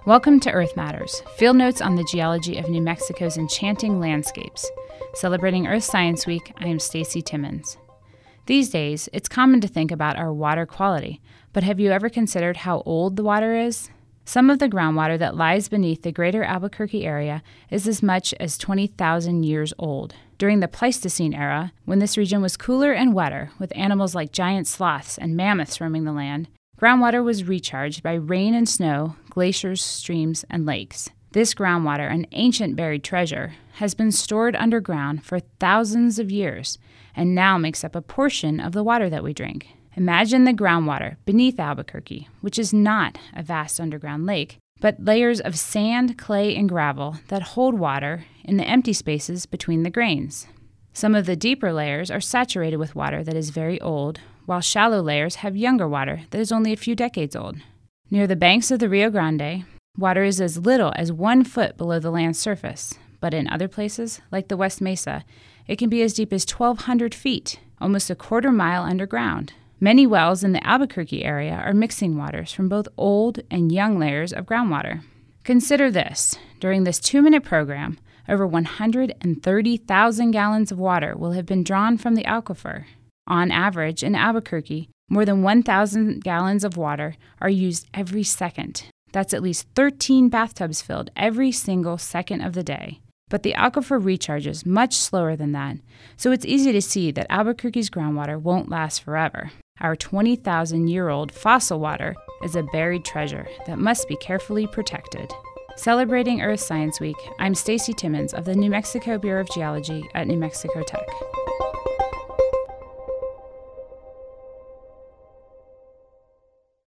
Welcome to Earth Matters, field notes on the geology of New Mexico's enchanting landscapes. Celebrating Earth Science Week, I am Stacy Timmons. These days, it's common to think about our water quality, but have you ever considered how old the water is? Some of the groundwater that lies beneath the greater Albuquerque area is as much as 20,000 years old. During the Pleistocene era, when this region was cooler and wetter, with animals like giant sloths and mammoths roaming the land, groundwater was recharged by rain and snow, glaciers, streams, and lakes. This groundwater, an ancient buried treasure, has been stored underground for thousands of years and now makes up a portion of the water that we drink. Imagine the groundwater beneath Albuquerque, which is not a vast underground lake, but layers of sand, clay, and gravel that hold water in the empty spaces between the grains. Some of the deeper layers are saturated with water that is very old, while shallow layers have younger water that is only a few decades old. Near the banks of the Rio Grande, water is as little as 1 foot below the land's surface, but in other places, like the West Mesa, it can be as deep as 1,200 feet, almost a quarter mile underground. Many wells in the Albuquerque area are mixing waters from both old and young layers of groundwater. Consider this. During this 2-minute program, over 130,000 gallons of water will have been drawn from the aquifer. On average, in Albuquerque, more than 1,000 gallons of water are used every second. That's at least 13 bathtubs filled every single second of the day. But the aquifer recharges much slower than that, so it's easy to see that Albuquerque's groundwater won't last forever. Our 20,000-year-old fossil water is a buried treasure that must be carefully protected. Celebrating Earth Science Week, I'm Stacy Timmons of the New Mexico Bureau of Geology at New Mexico Tech.